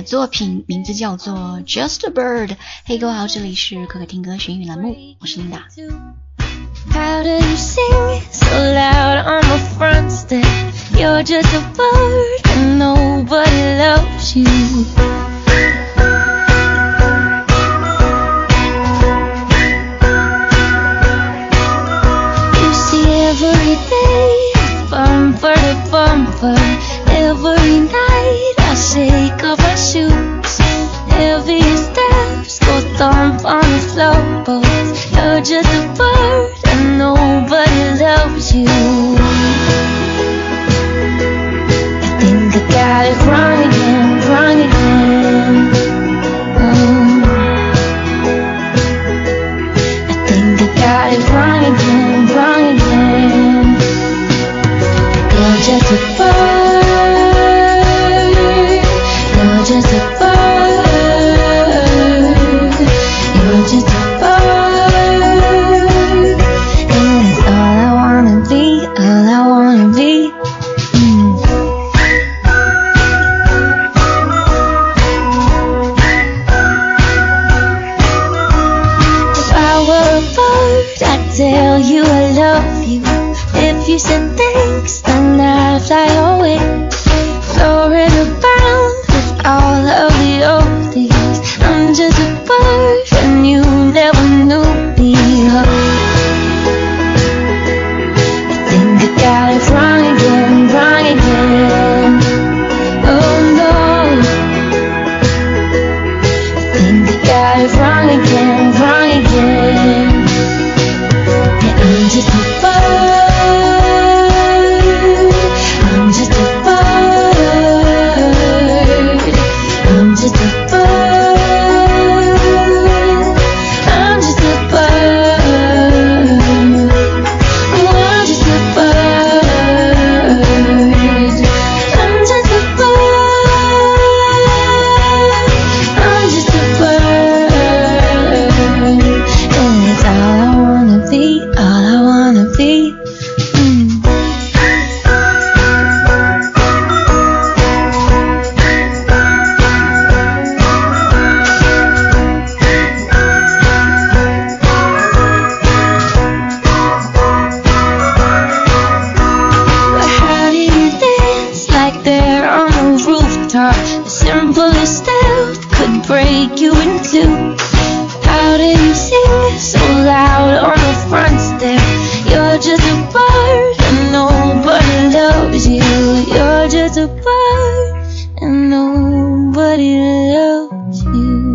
的作品名字叫做 Just a Bird。 嘿，各位好，这里是可可听歌学英语栏目，我是琳达。 How do you sing so loud on the front step? You're just a bird and nobody loves you. You see every day, bumper to bumper. Every night I shake off my shoes. Every steps go thump on the floorboards. You're just a bird and nobody loves you. I think I got it wrong again, wrong again. I think I got it wrong again, wrong again. You're just a bird. You're just a bird. You're just a bird. And it's all I wanna be, all I wanna be. If I were a bird, I'd tell you I love you. If you said thanks, then I'd fly away. Soaring around with all of the oldies. I'm just a bird and you never knew me. I think I got it wrong again, wrong again. Oh no. I think I got it wrong again, wrong again. Yeah, I'm just a bird. I'm just a bird. I'm just a bird. I'm just a bird. Oh, I'm just a bird. I'm just a bird. I'm just a bird. And it's all I wanna be, all I wanna be. But how do you dance like they're on the rooftop? The simplest step could break you in two. How do you sing so loud on the front step? You're just a bird and nobody loves you. You're just a bird and nobody loves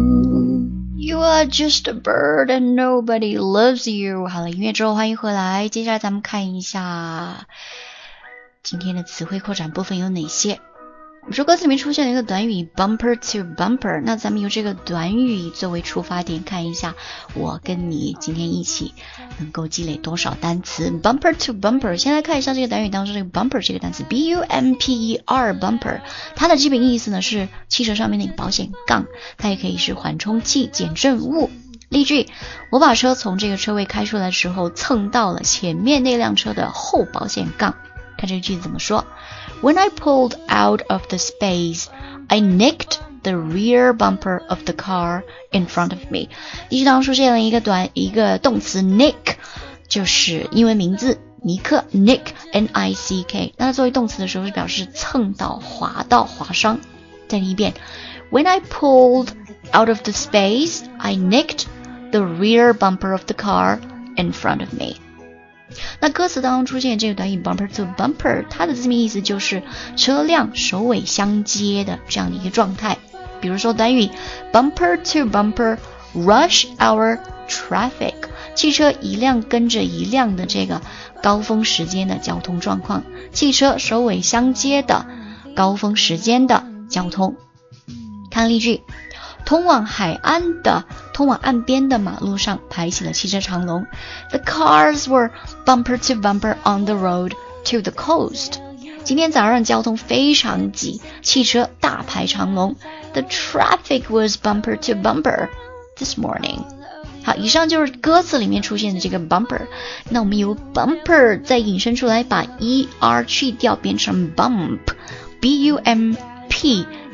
you. You are just a bird and nobody loves you。 好了，音乐之后欢迎回来，接下来咱们看一下今天的词汇扩展部分有哪些。我们说歌词里面出现了一个短语 bumper to bumper， 那咱们由这个短语作为出发点，看一下我跟你今天一起能够积累多少单词。 bumper to bumper， 先来看一下这个短语当中这个 bumper 这个单词 B-U-M-P-E-R bumper， 它的基本意思呢是汽车上面的保险杠，它也可以是缓冲器、减震物。例句，我把车从这个车位开出来的时候蹭到了前面那辆车的后保险杠。看这个句子怎么说。When I pulled out of the space, I nicked the rear bumper of the car in front of me. 例句当中出现了一个动词 nick， 就是英文名字尼克 Nick N-I-C-K， 那它作为动词的时候是表示蹭到、滑到、划伤。再听一遍 When I pulled out of the space, I nicked the rear bumper of the car in front of me. 那歌词当中出现这个短语 bumper to bumper， 它的字面意思就是车辆首尾相接的这样的一个状态。比如说短语 bumper to bumper rush hour traffic， 汽车一辆跟着一辆的这个高峰时间的交通状况，汽车首尾相接的高峰时间的交通。看例句，通往岸边的马路上排起了汽车长龙。The cars were bumper to bumper on the road to the coast. 今天早上交通非常挤，汽车大排长龙。The traffic was bumper to bumper this morning. 好，以上就是歌词里面出现的这个 bumper。那我们由 bumper 再引申出来，把 er 去掉，变成 bump，B-U-M-P。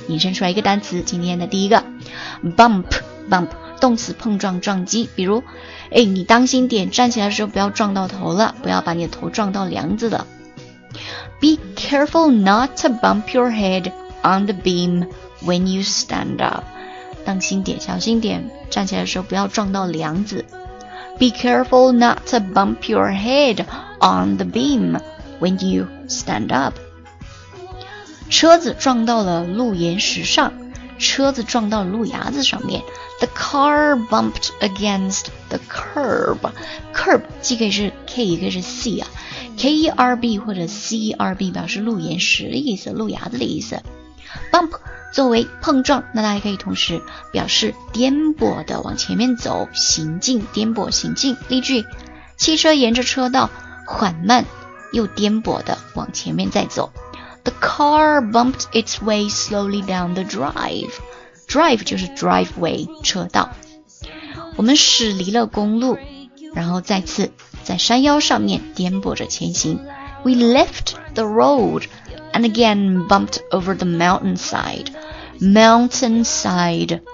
引申出来一个单词，今天的第一个 bump， 动词碰撞撞击，比如你当心点，站起来的时候不要撞到头了，不要把你的头撞到梁子了。Be careful not to bump your head on the beam when you stand up， 当心点，小心点，站起来的时候不要撞到梁子。Be careful not to bump your head on the beam when you stand up。 车子撞到了路沿石上，车子撞到了路牙子上面。The car bumped against the curb。 Curb 既可以是 K 也可以是 C 啊， K-E-R-B 或者 C-E-R-B 表示路沿石的意思，路牙子的意思。Bump 作为碰撞，那它还可以同时表示颠簸的往前面走，行进，颠簸行进。例句：汽车沿着车道缓慢又颠簸的往前面再走。The car bumped its way slowly down the drive。 Drive 就是 driveway 车道。我们驶离了公路，然后再次在山腰上面颠簸着前行。We left the road and again bumped over the mountainside. Mountainside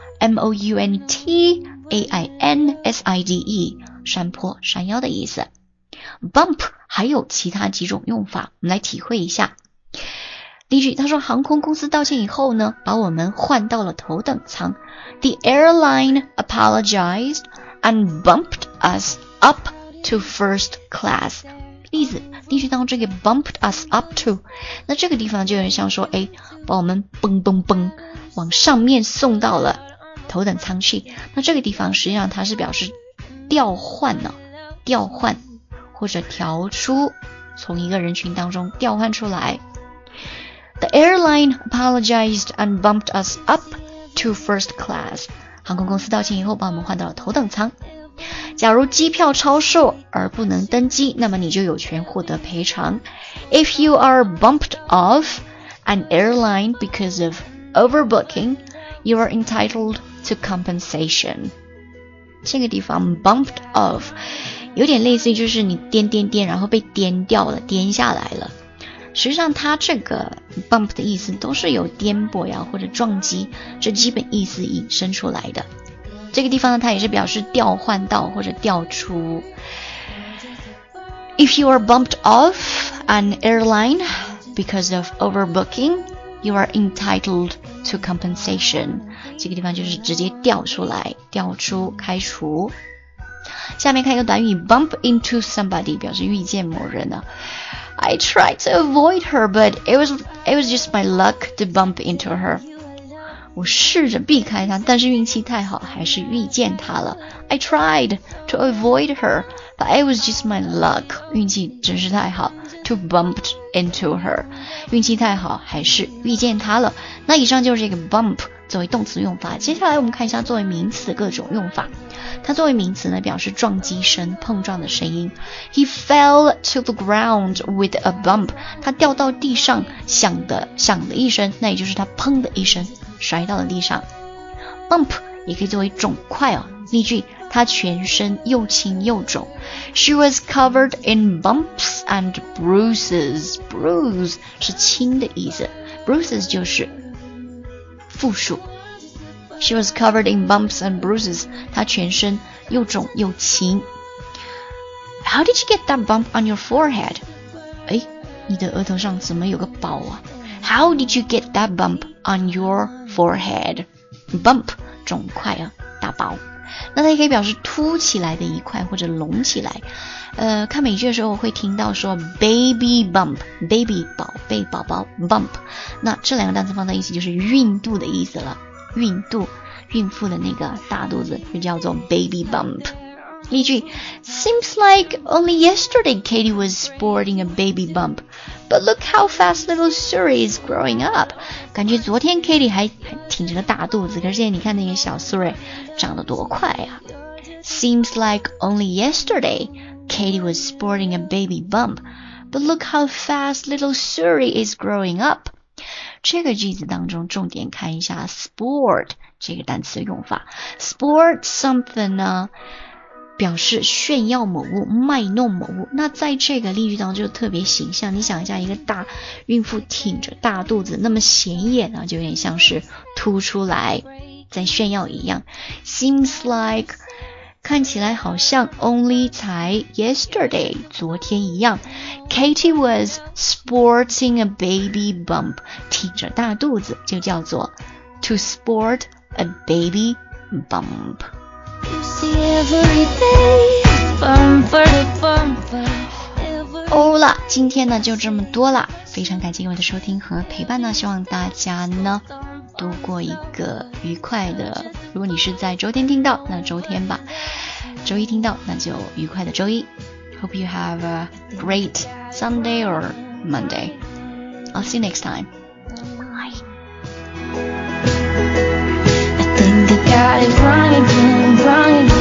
M-O-U-N-T-A-I-N-S-I-D-E 山坡，山腰的意思。Bump 还有其他几种用法，我们来体会一下。例句，他说航空公司道歉以后呢，把我们换到了头等舱。The airline apologized and bumped us up to first class。 例句当中这个 bumped us up to， 那这个地方就有点像说把我们蹦往上面送到了头等舱去。那这个地方实际上它是表示调换或者调出，从一个人群当中调换出来。The airline apologized and bumped us up to first class。 航空公司道歉以后把我们换到了头等舱。假如机票超售而不能登机，那么你就有权获得赔偿。If you are bumped off an airline because of overbooking, you are entitled to compensation。 这个地方 bumped off 有点类似于就是你颠然后被颠掉了，颠下来了。实际上它这个 bump 的意思都是由颠簸呀或者撞击这基本意思引申出来的。这个地方呢，它也是表示调换到或者调出。If you are bumped off an airline because of overbooking, you are entitled to compensation。 这个地方就是直接调出来，调出，开除。下面看一个短语 bump into somebody， 表示遇见某人呢。I tried to avoid her, but it was just my luck to bump into her。 我试着避开她，但是运气太好，还是遇见她了。I tried to avoid her, but it was just my luck。 运气真是太好 to bump into her， 运气太好，还是遇见她了。那以上就是这个 bump 作为动词用法。接下来我们看一下作为名词各种用法。它作为名词呢，表示撞击声，碰撞的声音。He fell to the ground with a bump。 他掉到地上，响的一声，那也就是他砰的一声摔到了地上。Bump 也可以作为肿块哦。例句，他全身又青又肿。She was covered in bumps and bruises。 Bruise 是青的意思， bruises 就是复数。She was covered in bumps and bruises。 她全身又肿又青。How did you get that bump on your forehead？ 你的额头上怎么有个包啊？ How did you get that bump on your forehead？ Bump 肿块啊，大包。那它也可以表示凸起来的一块或者隆起来。看美剧的时候我会听到说 baby bump， baby 宝贝宝宝 bump， 那这两个单词放在一起就是孕肚的意思了。孕肚，孕妇的那个大肚子就叫做 baby bump。 例句 Seems like only yesterday Katie was sporting a baby bump, but look how fast little Suri is growing up。 感觉昨天 Katie 还挺着个大肚子，可是现在你看那个小 Suri 长得多快啊。 Seems like only yesterday Katie was sporting a baby bump, but look how fast little Suri is growing up。这个句子当中重点看一下 sport 这个单词的用法。 sport something 呢， 表示炫耀某物、卖弄某物。那在这个例句当中就特别形象，你想一下，一个大孕妇挺着大肚子，那么显眼啊，就有点像是凸出来在炫耀一样。Seems like 看起来好像 only 才 yesterday 昨天一样。Katie was sporting a baby bump 挺着大肚子就叫做 to sport a baby bump。 啦，今天呢就这么多啦，非常感谢各位的收听和陪伴呢，希望大家呢度过一个愉快的，如果你是在周天听到那周天吧，周一听到那就愉快的周一。 Hope you have a great Sunday or Monday. I'll see you next time. Bye. I think I got it wrong again.